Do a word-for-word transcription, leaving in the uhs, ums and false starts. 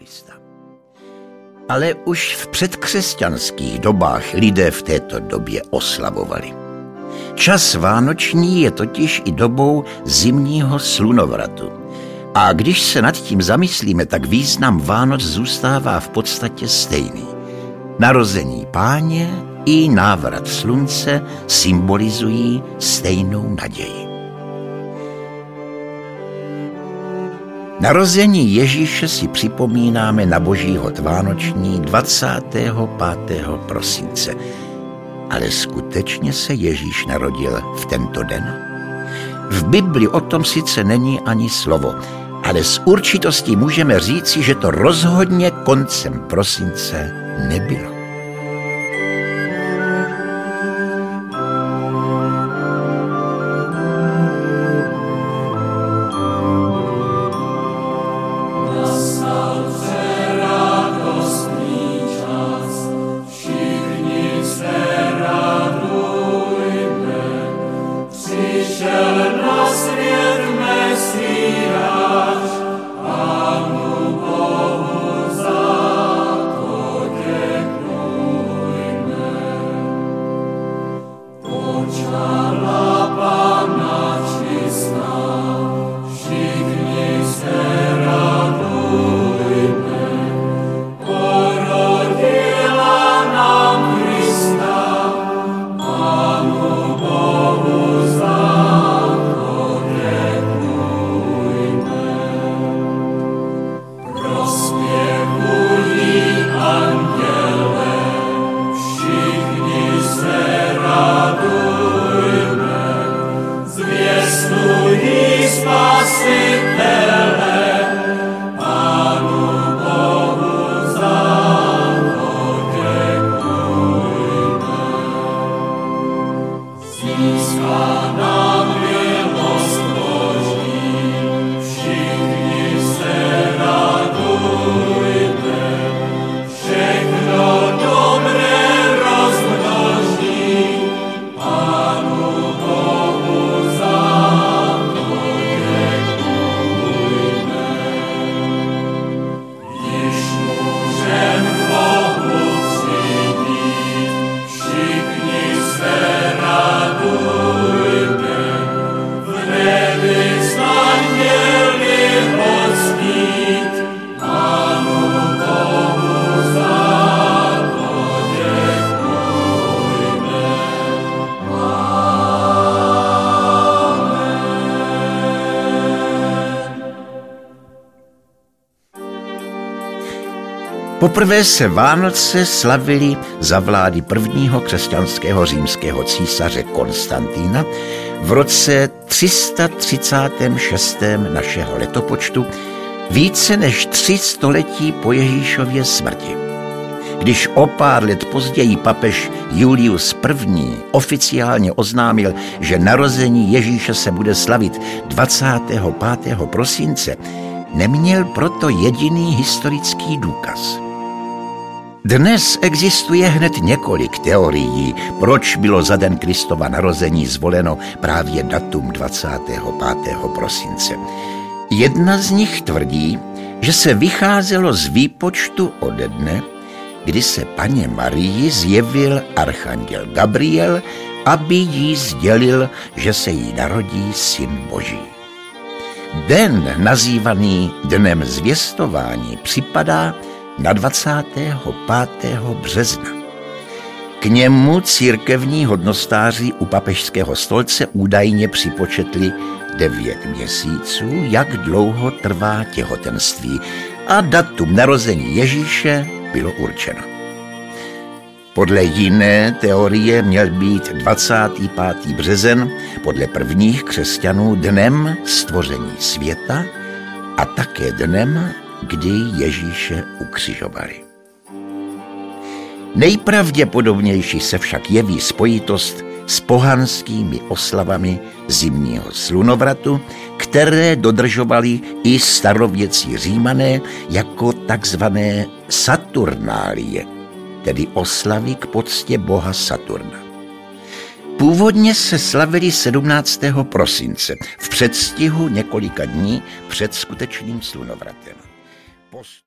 Krista. Ale už v předkřesťanských dobách lidé v této době oslavovali. Čas vánoční je totiž i dobou zimního slunovratu. A když se nad tím zamyslíme, tak význam Vánoc zůstává v podstatě stejný. Narození Páně i návrat slunce symbolizují stejnou naději. Narození Ježíše si připomínáme na Boží hod vánoční dvacátého pátého prosince. Ale skutečně se Ježíš narodil v tento den? V Bibli o tom sice není ani slovo, ale s určitostí můžeme říci, že to rozhodně koncem prosince nebylo. Poprvé se Vánoce slavili za vlády prvního křesťanského římského císaře Konstantína v roce tři sta třicátém šestém našeho letopočtu, více než tři století po Ježíšově smrti. Když o pár let později papež Julius I. oficiálně oznámil, že narození Ježíše se bude slavit dvacátého pátého prosince, neměl proto jediný historický důkaz. Dnes existuje hned několik teorií, proč bylo za den Kristova narození zvoleno právě datum dvacátého pátého prosince. Jedna z nich tvrdí, že se vycházelo z výpočtu ode dne, kdy se Panně Marii zjevil archanděl Gabriel, aby jí sdělil, že se jí narodí Syn Boží. Den nazývaný Dnem zvěstování připadá na dvacátého pátého března. K němu církevní hodnostáři u papežského stolce údajně připočetli devět měsíců, jak dlouho trvá těhotenství, a datum narození Ježíše bylo určeno. Podle jiné teorie měl být dvacátý pátý březen podle prvních křesťanů dnem stvoření světa a také dnem, kdy Ježíše ukřižovali. Nejpravděpodobnější se však jeví spojitost s pohanskými oslavami zimního slunovratu, které dodržovali i starověcí Římané jako takzvané Saturnálie, tedy oslavy k poctě boha Saturna. Původně se slavili sedmnáctého prosince v předstihu několika dní před skutečným slunovratem. Post